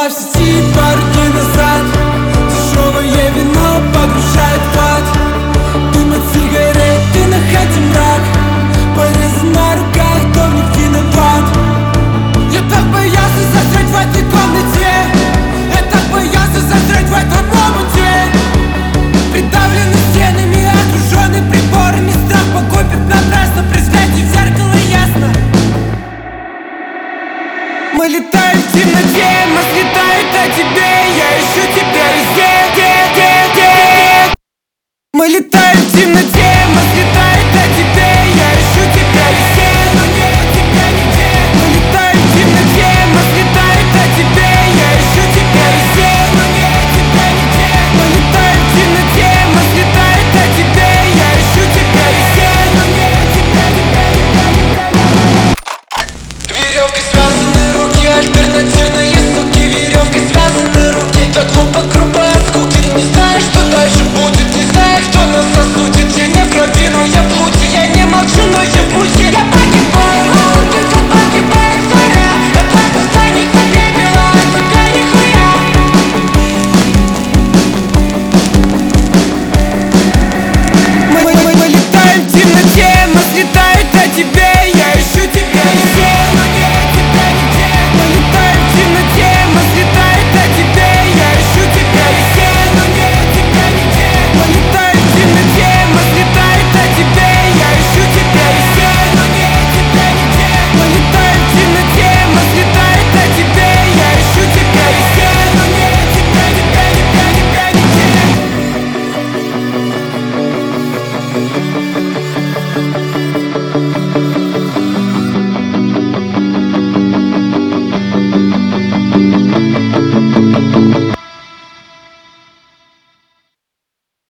была в сети пару дней назад. Дешевое вино погружает в ад. Дым от сигареты на хате мрак. Порезы на руках, кто в них виноват? Я так боялся застрять в этой комнате. Я так боялся застрять в этом омуте. Придавленный стенами, окруженный приборами. Страх покупит напрасно, при свете в зеркало ясно. Мы летаем в темноте, мозг летает о тебе. Я ищу тебя везде. Мы летаем в темноте.